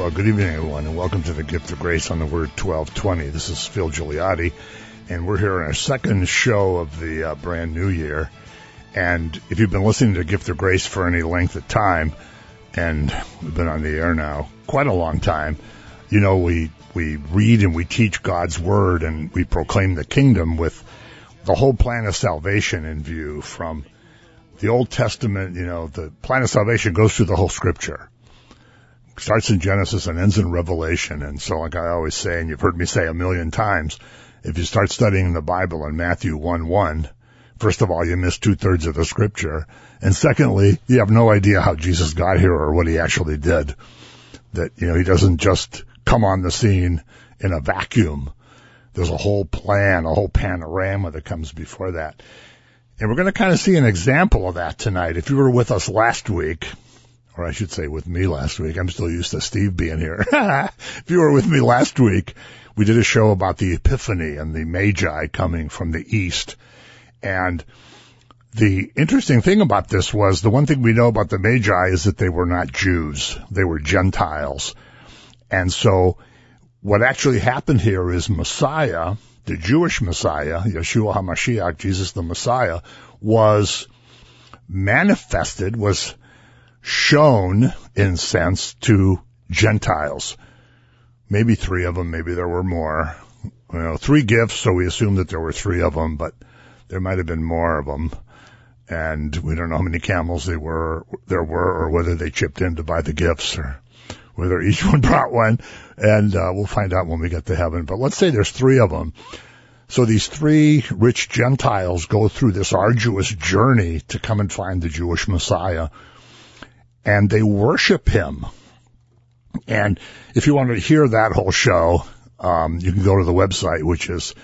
Well, good evening, everyone, and welcome to the Gift of Grace on the Word 1220. This is Phil Gigliotti, and we're here on our second show of the brand new year. And if you've been listening to Gift of Grace for any length of time, and we've been on the air now quite a long time, you know we read and we teach God's Word, and we proclaim the kingdom with the whole plan of salvation in view. From the Old Testament, you know, the plan of salvation goes through the whole Scripture. Starts in Genesis and ends in Revelation. And so, like I always say, and you've heard me say a million times, if you start studying the Bible in Matthew 1:1, first of all, you miss 2/3 of the Scripture. And secondly, you have no idea how Jesus got here or what he actually did. That, you know, he doesn't just come on the scene in a vacuum. There's a whole plan, a whole panorama that comes before that. And we're going to kind of see an example of that tonight. If you were with us last week, or I should say with me last week. I'm still used to Steve being here. If you were with me last week, we did a show about the Epiphany and the Magi coming from the East. And the interesting thing about this was, the one thing we know about the Magi is that they were not Jews. They were Gentiles. And so what actually happened here is Messiah, the Jewish Messiah, Yeshua HaMashiach, Jesus the Messiah, was manifested, was shown, in sense, to Gentiles. Maybe 3 of them, maybe there were more. You know, 3 gifts, so we assume that there were 3 of them, but there might have been more of them. And we don't know how many camels there were, or whether they chipped in to buy the gifts, or whether each one brought one. And we'll find out when we get to heaven. But let's say there's 3 of them. So these 3 rich Gentiles go through this arduous journey to come and find the Jewish Messiah. And they worship him. And if you want to hear that whole show, you can go to the website, which is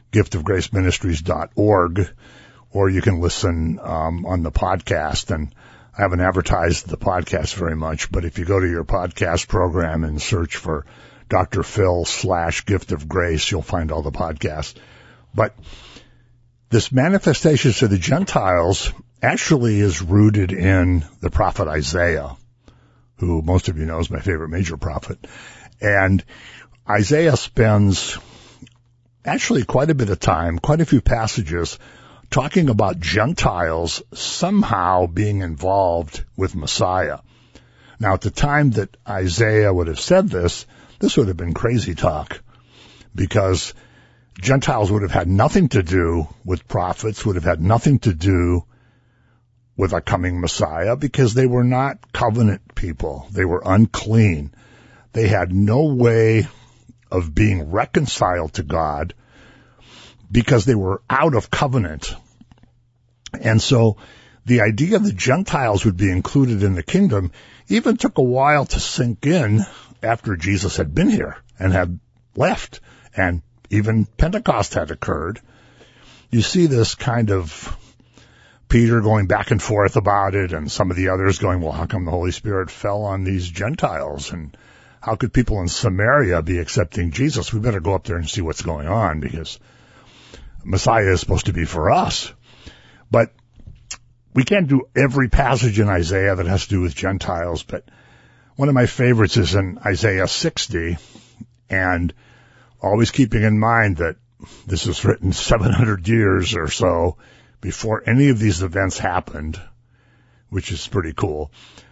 giftofgraceministries.org, or you can listen on the podcast. And I haven't advertised the podcast very much, but if you go to your podcast program and search for Dr. Phil /Gift of Grace, you'll find all the podcasts. But this manifestation to the Gentiles actually is rooted in the prophet Isaiah, who most of you know is my favorite major prophet. And Isaiah spends actually quite a bit of time, quite a few passages, talking about Gentiles somehow being involved with Messiah. Now, at the time that Isaiah would have said this would have been crazy talk, because Gentiles would have had nothing to do with prophets, would have had nothing to do with a coming Messiah, because they were not covenant people. They were unclean. They had no way of being reconciled to God because they were out of covenant. And so the idea that Gentiles would be included in the kingdom even took a while to sink in after Jesus had been here and had left, and even Pentecost had occurred. You see this kind of Peter going back and forth about it, and some of the others going, well, how come the Holy Spirit fell on these Gentiles? And how could people in Samaria be accepting Jesus? We better go up there and see what's going on, because Messiah is supposed to be for us. But we can't do every passage in Isaiah that has to do with Gentiles, but one of my favorites is in Isaiah 60, and always keeping in mind that this is written 700 years or so before any of these events happened, which is pretty cool.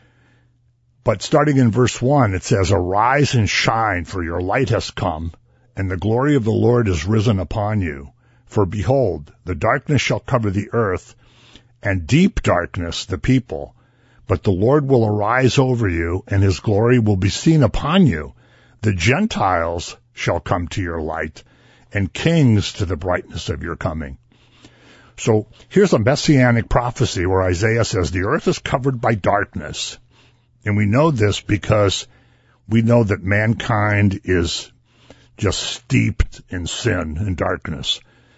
But starting in verse 1, it says, "Arise and shine, for your light has come, and the glory of the Lord is risen upon you. For behold, the darkness shall cover the earth, and deep darkness the people. But the Lord will arise over you, and his glory will be seen upon you. The Gentiles shall come to your light, and kings to the brightness of your coming." So here's a messianic prophecy where Isaiah says the earth is covered by darkness. And we know this because we know that mankind is just steeped in sin and darkness.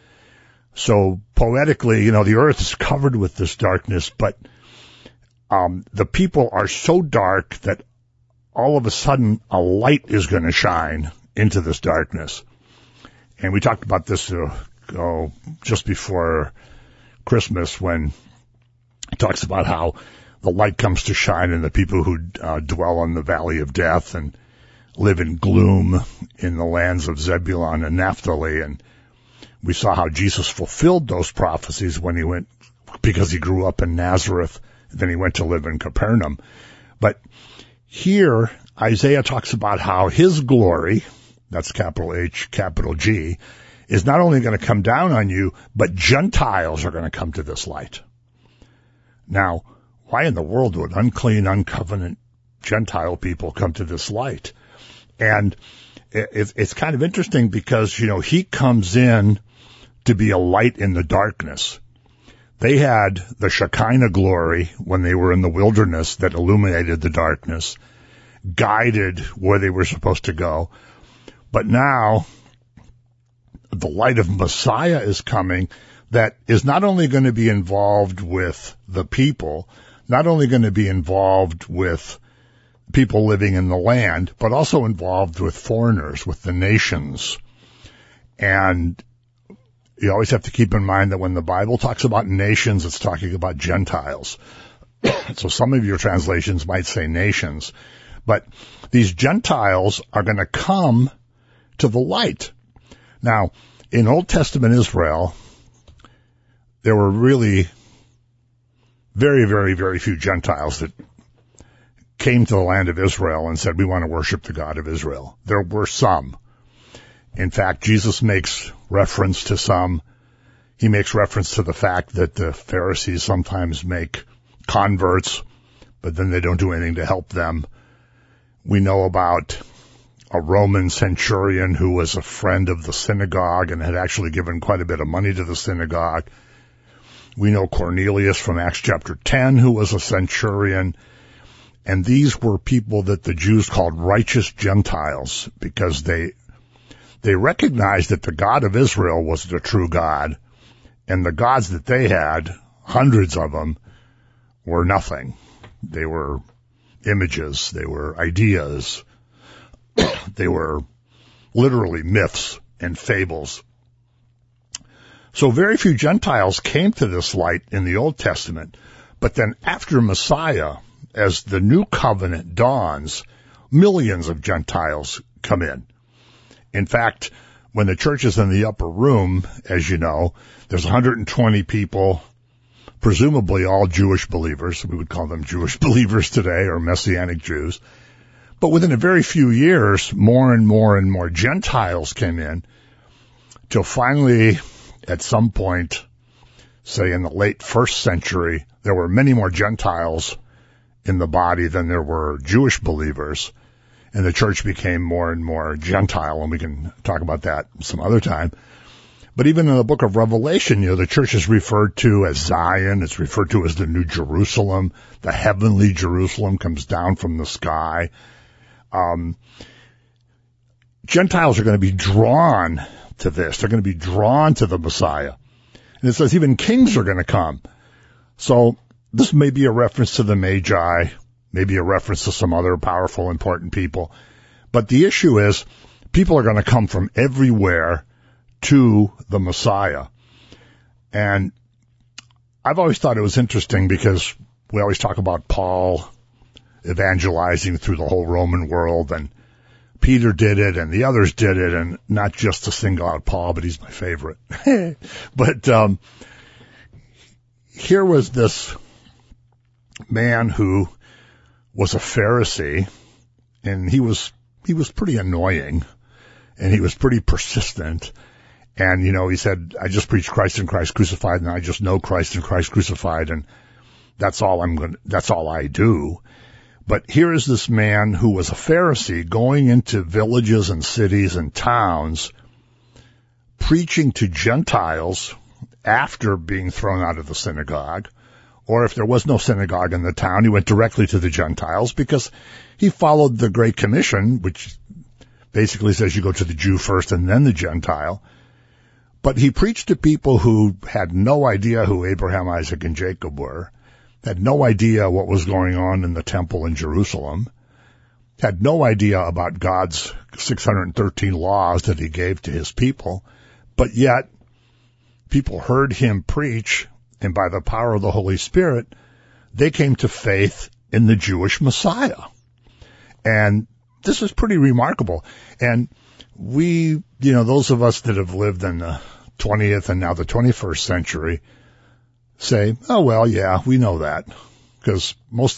So poetically, you know, the earth is covered with this darkness, but the people are so dark that all of a sudden a light is going to shine into this darkness. And we talked about this just before Christmas, when it talks about how the light comes to shine in the people who dwell in the valley of death. And live in gloom in the lands of Zebulun and Naphtali. And we saw how Jesus fulfilled those prophecies when he went, because he grew up in Nazareth, then he went to live in Capernaum. But here, Isaiah talks about how his glory, that's capital H, capital G, is not only going to come down on you, but Gentiles are going to come to this light. Now, why in the world would unclean, uncovenant Gentile people come to this light? And it's kind of interesting because, he comes in to be a light in the darkness. They had the Shekinah glory when they were in the wilderness that illuminated the darkness, guided where they were supposed to go. But now the light of Messiah is coming that is not only going to be involved with the people, not only going to be involved with people living in the land, but also involved with foreigners, with the nations. And you always have to keep in mind that when the Bible talks about nations, it's talking about Gentiles. So some of your translations might say nations. But these Gentiles are going to come to the light. Now, in Old Testament Israel, there were really very, very, very few Gentiles that came to the land of Israel and said, we want to worship the God of Israel. There were some. In fact, Jesus makes reference to some. He makes reference to the fact that the Pharisees sometimes make converts, but then they don't do anything to help them. We know about a Roman centurion who was a friend of the synagogue and had actually given quite a bit of money to the synagogue. We know Cornelius from Acts chapter 10, who was a centurion. And these were people that the Jews called righteous Gentiles because they recognized that the God of Israel was the true God, and the gods that they had, hundreds of them, were nothing. They were images. They were ideas. They were literally myths and fables. So very few Gentiles came to this light in the Old Testament. But then after Messiah, as the new covenant dawns, millions of Gentiles come in. In fact, when the church is in the upper room, as you know, there's 120 people, presumably all Jewish believers. We would call them Jewish believers today, or Messianic Jews. But within a very few years, more and more and more Gentiles came in, till finally, at some point, say in the late 1st century, there were many more Gentiles in the body than there were Jewish believers. And the church became more and more Gentile, and we can talk about that some other time. But even in the book of Revelation, the church is referred to as Zion. It's referred to as the New Jerusalem. The heavenly Jerusalem comes down from the sky. Gentiles are going to be drawn to this. They're going to be drawn to the Messiah. And it says even kings are going to come. So this may be a reference to the Magi, maybe a reference to some other powerful, important people. But the issue is people are going to come from everywhere to the Messiah. And I've always thought it was interesting because we always talk about Paul evangelizing through the whole Roman world, and Peter did it and the others did it, and not just to single out Paul, but he's my favorite. But here was this man who was a Pharisee, and he was pretty annoying, and he was pretty persistent. And, he said, I just preach Christ and Christ crucified, and I just know Christ and Christ crucified, and that's all I do. But here is this man who was a Pharisee going into villages and cities and towns, preaching to Gentiles after being thrown out of the synagogue. Or if there was no synagogue in the town, he went directly to the Gentiles because he followed the Great Commission, which basically says you go to the Jew first and then the Gentile. But he preached to people who had no idea who Abraham, Isaac, and Jacob were, had no idea what was going on in the temple in Jerusalem, had no idea about God's 613 laws that he gave to his people, but yet people heard him preach, and by the power of the Holy Spirit, they came to faith in the Jewish Messiah. And this is pretty remarkable. And we, those of us that have lived in the 20th and now the 21st century say, oh, well, yeah, we know that. Because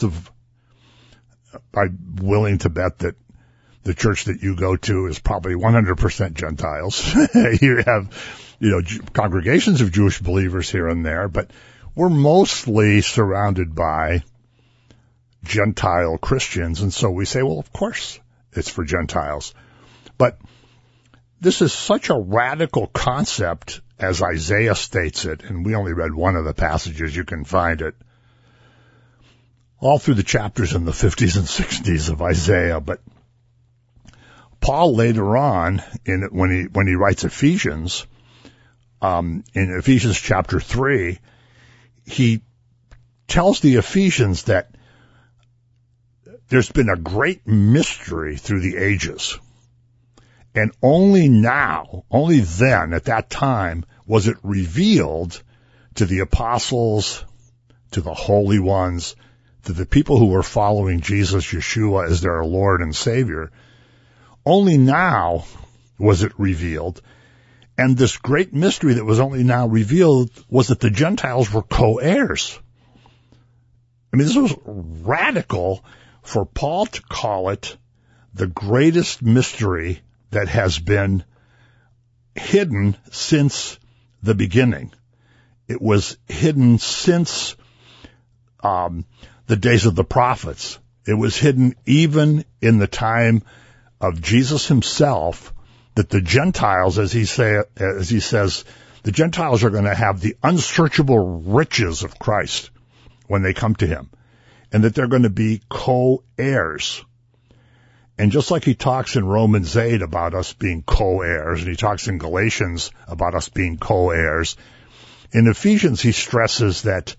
I'm willing to bet that the church that you go to is probably 100% Gentiles. You have, congregations of Jewish believers here and there, but we're mostly surrounded by Gentile Christians. And so we say, well, of course it's for Gentiles. But this is such a radical concept as Isaiah states it, and we only read one of the passages. You can find it all through the chapters in the 50s and 60s of Isaiah. But Paul later on, when he writes Ephesians, in Ephesians chapter 3, he tells the Ephesians that there's been a great mystery through the ages. And only then, at that time, was it revealed to the apostles, to the holy ones, to the people who were following Jesus, Yeshua, as their Lord and Savior. Only now was it revealed. And this great mystery that was only now revealed was that the Gentiles were co-heirs. I mean, this was radical for Paul to call it the greatest mystery that has been hidden since the beginning. It was hidden since the days of the prophets. It was hidden even in the time of Jesus himself, that the Gentiles, as he says, the Gentiles are going to have the unsearchable riches of Christ when they come to him, and that they're going to be co-heirs. And just like he talks in Romans 8 about us being co-heirs, and he talks in Galatians about us being co-heirs, in Ephesians he stresses that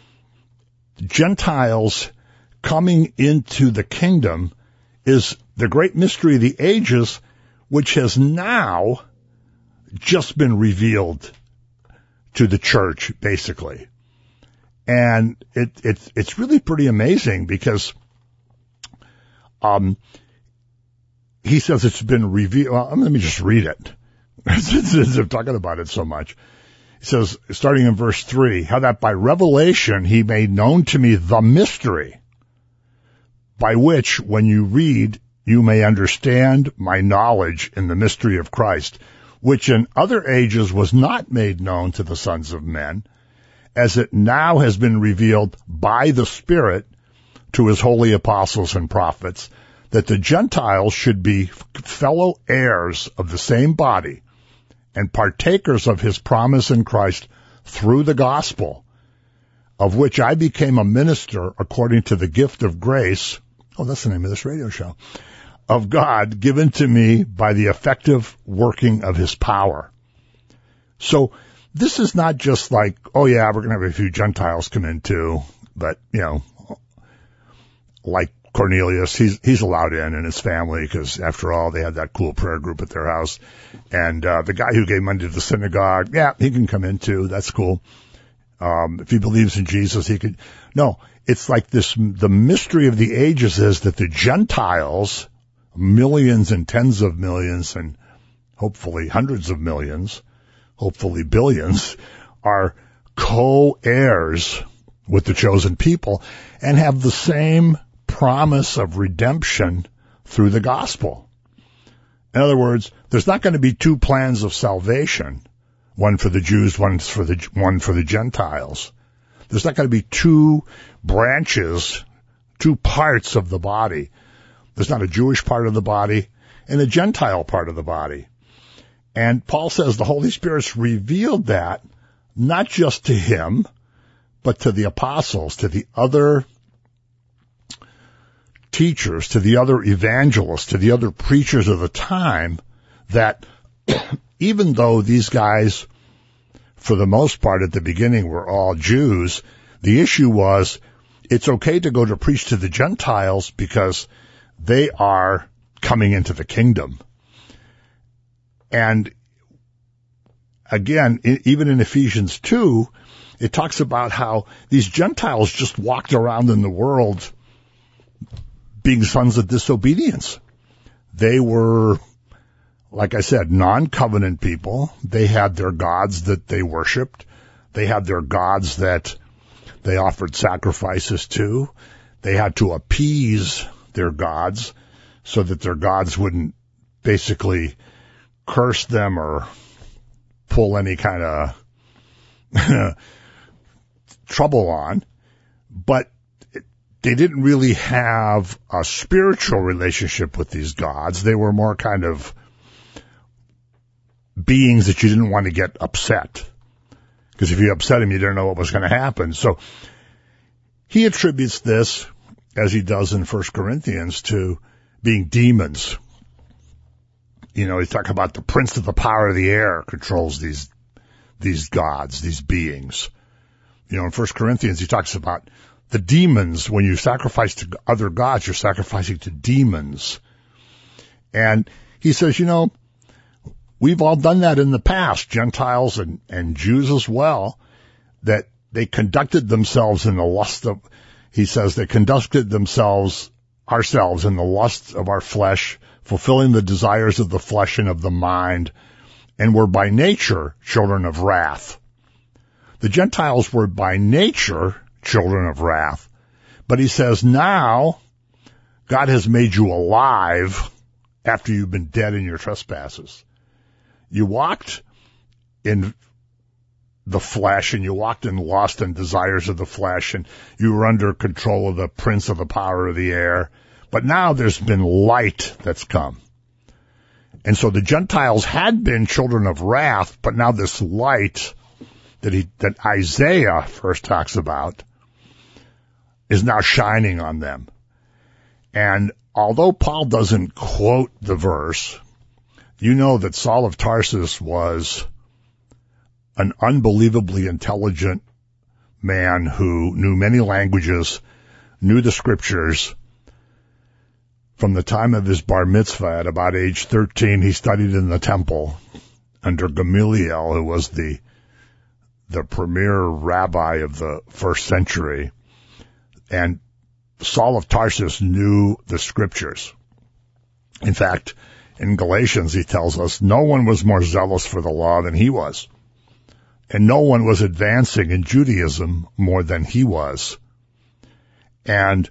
Gentiles coming into the kingdom is the great mystery of the ages, which has now just been revealed to the church, basically. And it's really pretty amazing because he says it's been revealed. Well, let me just read it, since I'm talking about it so much. He says, starting in verse 3, how that by revelation he made known to me the mystery, by which, when you read, you may understand my knowledge in the mystery of Christ, which in other ages was not made known to the sons of men, as it now has been revealed by the Spirit to his holy apostles and prophets, that the Gentiles should be fellow heirs of the same body and partakers of his promise in Christ through the gospel, of which I became a minister according to the gift of grace. Oh, that's the name of this radio show. Of God given to me by the effective working of his power. So this is not just like, oh yeah, we're going to have a few Gentiles come in too, but, like Cornelius, he's allowed in and his family, because after all, they had that cool prayer group at their house. And the guy who gave money to the synagogue, yeah, he can come in too. That's cool. If he believes in Jesus, he could. No, it's like this. The mystery of the ages is that the Gentiles, millions and tens of millions and hopefully hundreds of millions, hopefully billions, are co-heirs with the chosen people and have the same promise of redemption through the gospel. In other words, there's not going to be two plans of salvation, one for the Jews, one for the Gentiles. There's not going to be two branches, two parts of the body. There's not a Jewish part of the body and a Gentile part of the body. And Paul says the Holy Spirit's revealed that not just to him, but to the apostles, to the other teachers, to the other evangelists, to the other preachers of the time, that even though these guys, for the most part at the beginning, were all Jews, the issue was it's okay to go to preach to the Gentiles because they are coming into the kingdom. And again, even in Ephesians 2, it talks about how these Gentiles just walked around in the world being sons of disobedience. They were, like I said, non-covenant people. They had their gods that they worshiped. They had their gods that they offered sacrifices to. They had to appease their gods so that their gods wouldn't basically curse them or pull any kind of trouble on. But they didn't really have a spiritual relationship with these gods. They were more kind of beings that you didn't want to get upset. Because if you upset him, you didn't know what was going to happen. So he attributes this, as he does in 1 Corinthians, to being demons. You know, he's talking about the prince of the power of the air controls these gods, these beings. You know, in 1 Corinthians, he talks about the demons. When you sacrifice to other gods, you're sacrificing to demons. And he says, you know, we've all done that in the past, Gentiles and Jews as well, that they conducted themselves in the lust of, he says, they conducted ourselves in the lust of our flesh, fulfilling the desires of the flesh and of the mind, and were by nature children of wrath. The Gentiles were by nature children of wrath. But he says now God has made you alive after you've been dead in your trespasses. You walked in the flesh, and you walked in lust and desires of the flesh, and you were under control of the prince of the power of the air. But now there's been light that's come. And so the Gentiles had been children of wrath, but now this light that Isaiah first talks about is now shining on them. And although Paul doesn't quote the verse, you know that Saul of Tarsus was an unbelievably intelligent man who knew many languages, knew the scriptures. From the time of his bar mitzvah at about age 13, he studied in the temple under Gamaliel, who was the premier rabbi of the first century. And Saul of Tarsus knew the scriptures. In fact, in Galatians, he tells us no one was more zealous for the law than he was. And no one was advancing in Judaism more than he was. And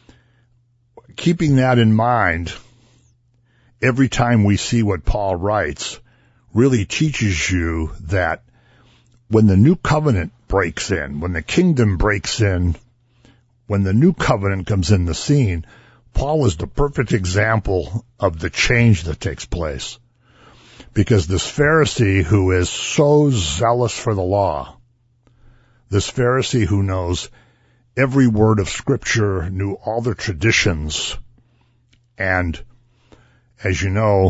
keeping that in mind, every time we see what Paul writes, really teaches you that when the new covenant breaks in, when the kingdom breaks in, when the new covenant comes in the scene, Paul is the perfect example of the change that takes place. Because this Pharisee who is so zealous for the law, this Pharisee who knows every word of Scripture, knew all the traditions, and as you know,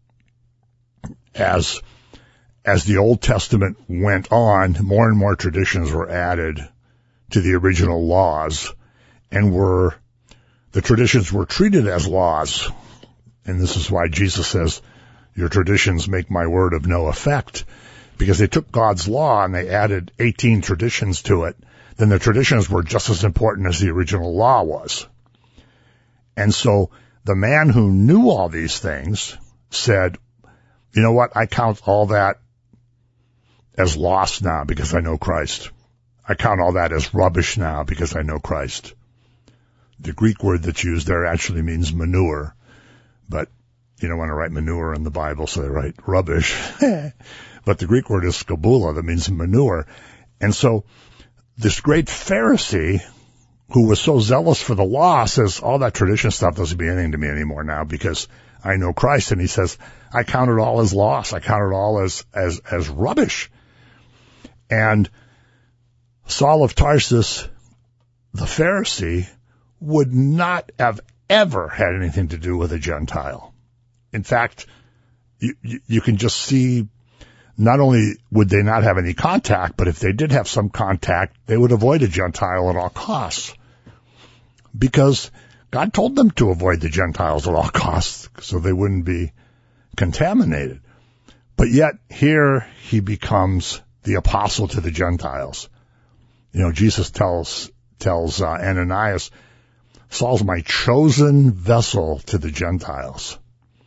as the Old Testament went on, more and more traditions were added to the original laws, and the traditions were treated as laws. And this is why Jesus says, your traditions make my word of no effect, because they took God's law and they added 18 traditions to it. Then the traditions were just as important as the original law was. And so the man who knew all these things said, you know what, I count all that as lost now because I know Christ. I count all that as rubbish now because I know Christ. The Greek word that's used there actually means manure, but you don't want to write manure in the Bible, so they write rubbish. But the Greek word is skabula, that means manure. And so this great Pharisee who was so zealous for the law says, all that tradition stuff doesn't mean anything to me anymore now because I know Christ. And he says, I count it all as loss. I count it all as rubbish. And Saul of Tarsus, the Pharisee, would not have ever had anything to do with a Gentile. In fact, you can just see, not only would they not have any contact, but if they did have some contact, they would avoid a Gentile at all costs. Because God told them to avoid the Gentiles at all costs, so they wouldn't be contaminated. But yet, here he becomes the apostle to the Gentiles. You know, Jesus tells Ananias, Saul's my chosen vessel to the Gentiles.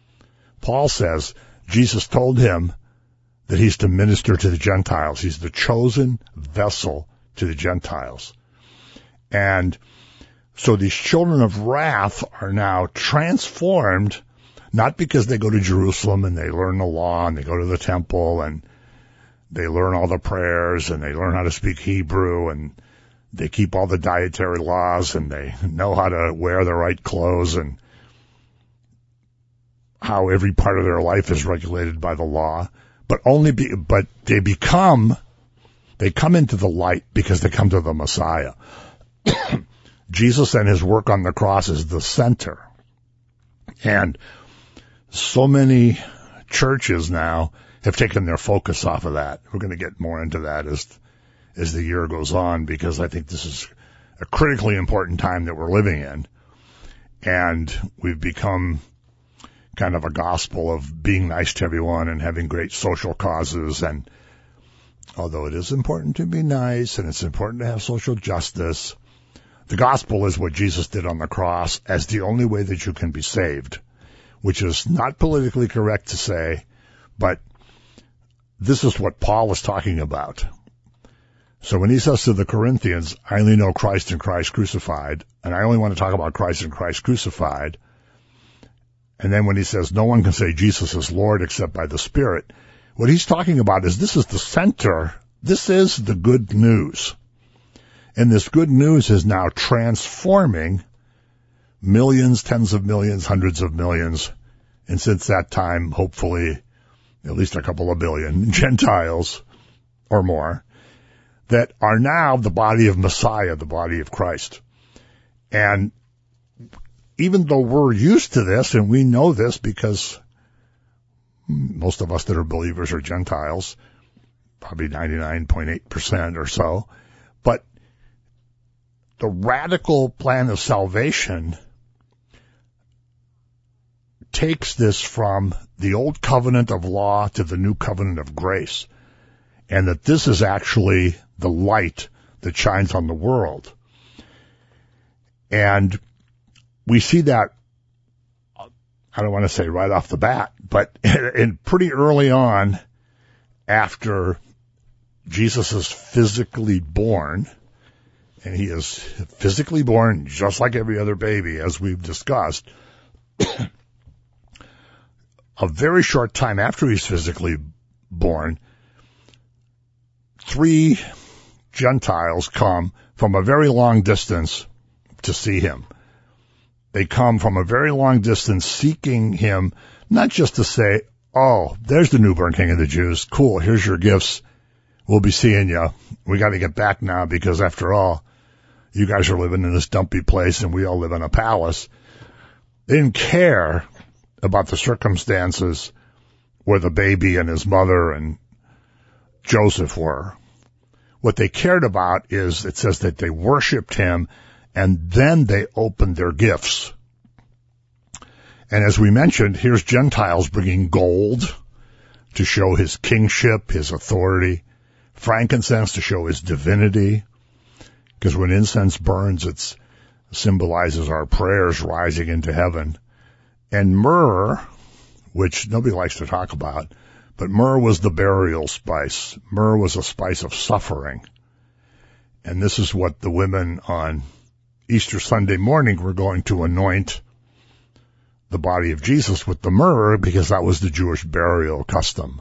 Paul says Jesus told him that he's to minister to the Gentiles. He's the chosen vessel to the Gentiles. And so these children of wrath are now transformed, not because they go to Jerusalem and they learn the law and they go to the temple and they learn all the prayers and they learn how to speak Hebrew and they keep all the dietary laws and they know how to wear the right clothes and how every part of their life is regulated by the law. But they come into the light because they come to the Messiah. Jesus and his work on the cross is the center. And so many churches now have taken their focus off of that. We're going to get more into that as the year goes on, because I think this is a critically important time that we're living in. And we've become kind of a gospel of being nice to everyone and having great social causes. And although it is important to be nice and it's important to have social justice, the gospel is what Jesus did on the cross as the only way that you can be saved, which is not politically correct to say, but this is what Paul is talking about. So when he says to the Corinthians, I only know Christ and Christ crucified, and I only want to talk about Christ and Christ crucified, and then when he says no one can say Jesus is Lord except by the Spirit, what he's talking about is this is the center. This is the good news. And this good news is now transforming millions, tens of millions, hundreds of millions, and since that time, hopefully, at least a couple of billion Gentiles or more that are now the body of Messiah, the body of Christ. And even though we're used to this, and we know this because most of us that are believers are Gentiles, probably 99.8% or so, but the radical plan of salvation takes this from the old covenant of law to the new covenant of grace, and that this is actually the light that shines on the world. And we see that, I don't want to say right off the bat, but in pretty early on after Jesus is physically born, and he is physically born just like every other baby, as we've discussed, a very short time after he's physically born, 3 Gentiles come from a very long distance to see him. They come from a very long distance seeking him, not just to say, oh, there's the newborn king of the Jews. Cool, here's your gifts. We'll be seeing you. We got to get back now because after all, you guys are living in this dumpy place and we all live in a palace. They didn't care about the circumstances where the baby and his mother and Joseph were. What they cared about is, it says that they worshiped him and then they opened their gifts. And as we mentioned, here's Gentiles bringing gold to show his kingship, his authority, frankincense to show his divinity, because when incense burns, it symbolizes our prayers rising into heaven. And myrrh, which nobody likes to talk about, but myrrh was the burial spice. Myrrh was a spice of suffering. And this is what the women on Easter Sunday morning were going to anoint the body of Jesus with the myrrh, because that was the Jewish burial custom.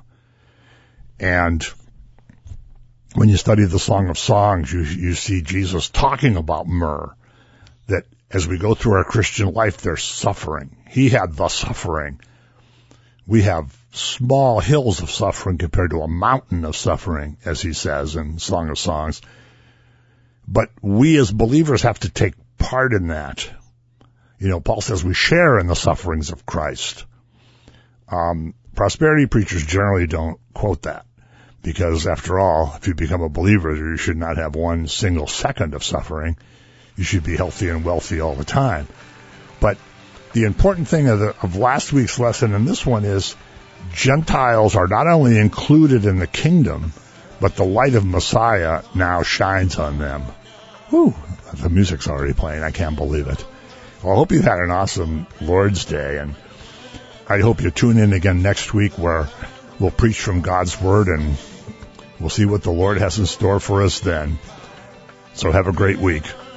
And when you study the Song of Songs, you see Jesus talking about myrrh, that as we go through our Christian life, there's suffering. He had the suffering. We have small hills of suffering compared to a mountain of suffering, as he says in Song of Songs. But we as believers have to take part in that. You know, Paul says we share in the sufferings of Christ. Prosperity preachers generally don't quote that, because after all, if you become a believer, you should not have one single second of suffering. You should be healthy and wealthy all the time. But the important thing of last week's lesson and this one is Gentiles are not only included in the kingdom, but the light of Messiah now shines on them. Whew, the music's already playing. I can't believe it. Well, I hope you've had an awesome Lord's Day. And I hope you tune in again next week where we'll preach from God's Word, and we'll see what the Lord has in store for us then. So have a great week.